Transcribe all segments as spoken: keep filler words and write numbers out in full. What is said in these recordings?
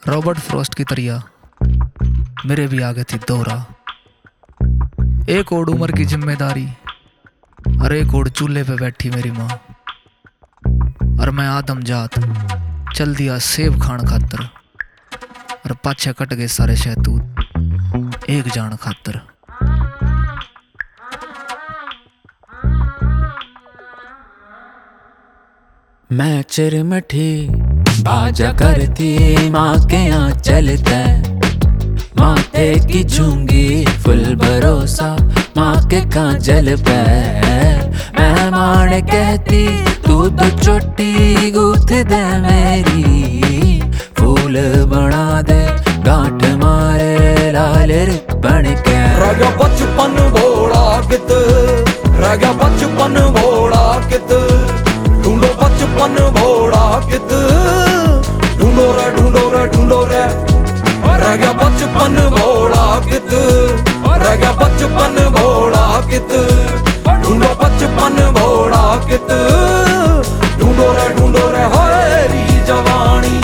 Robert Frost की तरह मेरे भी आगे थी दोहरा। एक ओर उम्र की जिम्मेदारी और एक ओर चूल्हे पे बैठी मेरी माँ, और मैं आदम जात चल दिया सेब खान खातर, और पाछे कट गए सारे शहतूत एक जान खातर। मैं चिरमठी बाजा करती माँ के यहाँ चलता, माथे की झुंगी फुल भरोसा माँ के काजल पे। मेहमान कहती तू तो चोटी गूथ दे मेरी, फूल बना दे गांठ मारे लाल बन के। रह गया बचपन भोला कित, रह गया बचपन भोला कित, ढूंढो बचपन भोला कित, ढूंढो रे ढूंढो रे ढूंढो रे। रह गया बचपन भोला कित, रह गया बचपन भोला कित, ढूंढो बचपन भोला कित, ढूंढो रे ढूंढो रे हरी जवानी।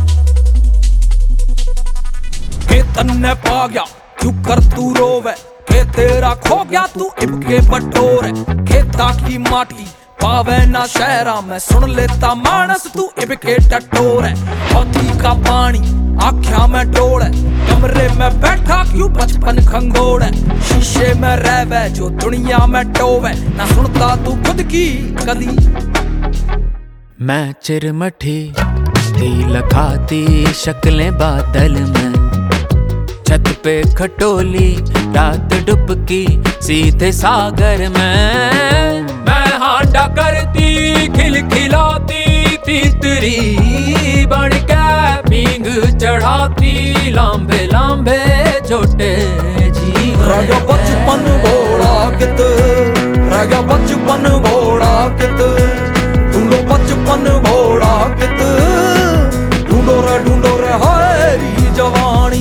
के तन्ने पा गया क्यों कर तू रोवे, के तेरा खो गया तू इबके बटोरे। खेता की माटी पावे ना शहरा में, सुन लेता मानस तू इबके टटोरे। हाथी का पानी आँखियां में डोले, कमरे में बैठा क्यों बचपन खंगोड़े। शीशे में रहवे जो दुनिया में टोवे, ना सुनता तू खुद की कदी। मैं चिरमठी थी लखाती शक्लें बादल में, छत पे खटोली रात डुबकी सीधे सागर में। मैं हांडा करती खिलखिलाती तीतरी बन के, पींग चढ़ाती लांबे लांबे छोटे जी। रह गया बचपन भोला कित, रह गया बचपन भोला कित, ढूंढो बचपन भोला कित, ढूंढो रे ढूंढो रे हरी जवानी।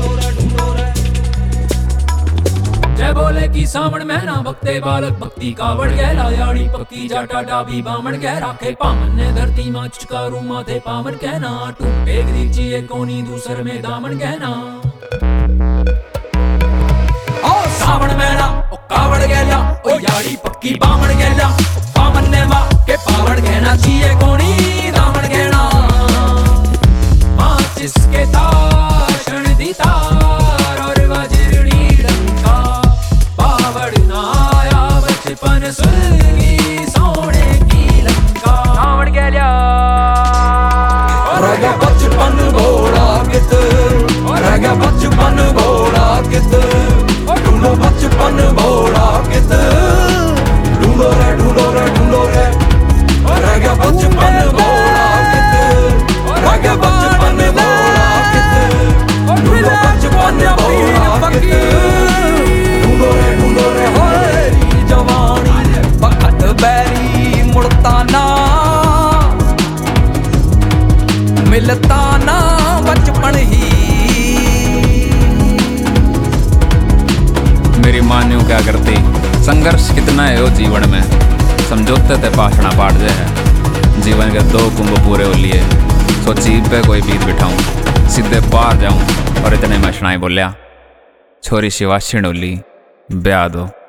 जय बोले की सावण महीना भक्ते बालक भक्ति कावड़ गहला याड़ी पक्की जाटा डाबी बामण गह राखे। पामन ने धरती माँ चुचकारू माथे पावन कहना, टूटे दीजिए कोनी दूसर में दामन कहना। ओ सावण महीना ओ कावड़ गहला ओ याड़ी पक्की बामण गहला, पामन ने माँ के पावन कहना चाहिए कोनी दामन कहना। माँ जिसके तार क्षण दी तार और वज्रनी डंका, पावड़ नाया बचपन सुलगी सोने की लंका। रावण कह लिया रह गया बचपन भोला कित, रह गया बचपन भोला कित, ढूंढो बचपन भोला कित, ढूंढो रे ढूंढो रे ढूंढो रे। रह गया बचपन भोला कित, रह गया बचपन भोला कित, ढूंढो बचपन भोला कित, ढूंढो रे ढूंढो रे हरी जवानी। बखत बैरी मुड़ता ना, मिलता ना बचपन ही। मेरी माँ ने क्या करती, संघर्ष कितना है वो जीवन में, समझौते थे पाषणा पाठ जे है। जीवन के दो कुंभ पूरे हो लिए, सोची पे कोई बीत बिठाऊं, सीधे पार जाऊं। और इतने में शनाई बोलिया, छोरी शिवाशी डोली ब्याह दो।